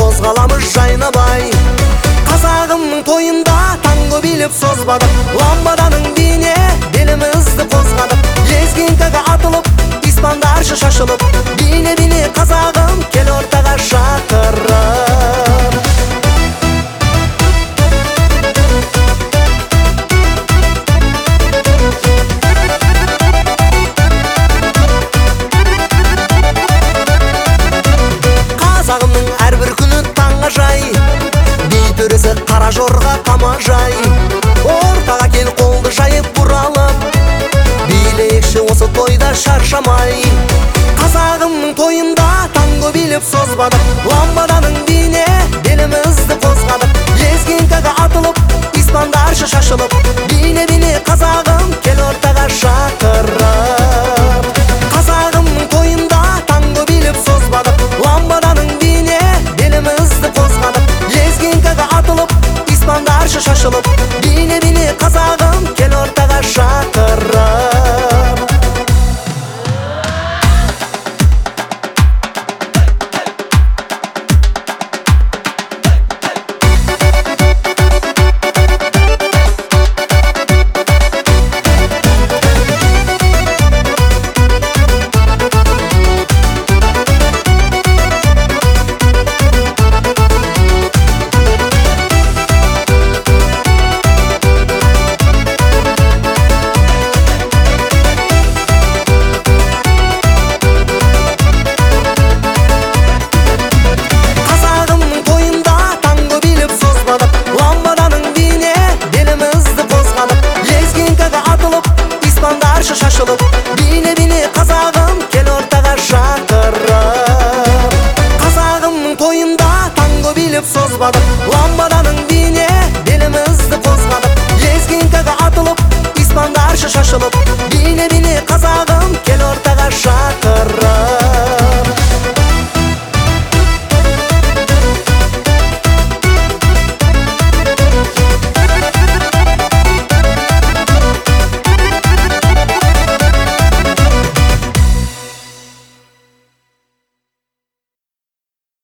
қозғаламыз жайнабай. Қазағымның тойында танго билеп созбадық, ламбаданың биіне белімізді қозғадық. Лезгинкаға атылып, испандарша шашылып, бине қазағым кел ортаға шақырып. Қазағымның әрбір күні таңға жай, би төресі қара жорға қамажай. Ортаға кел қолды жайып бұралып, билейікші осы тойда шаршамай. Қазағымның тойында танго билеп созбадық, ламбаданың биіне белімізді қозғадық. Лезгинкаға атылып, испандарша шашылып, бине қазағым кел ортаға шақырып. Қазағымның тойында танго билеп созбадық, ламбаданың биіне белімізді қозғадық. Лезгинкаға атылып, испандарша шашылып, бине қазағым кел ортаға шақырып. Шашылып, бине қазағым кел ортаға шақырып. Қазағымның тойында танго билеп созбадық, ламбаданың биіне белімізді қозғадық. Лезгинкаға атылып, испандарша шашылып, бине қазағым кел ортаға шақырып.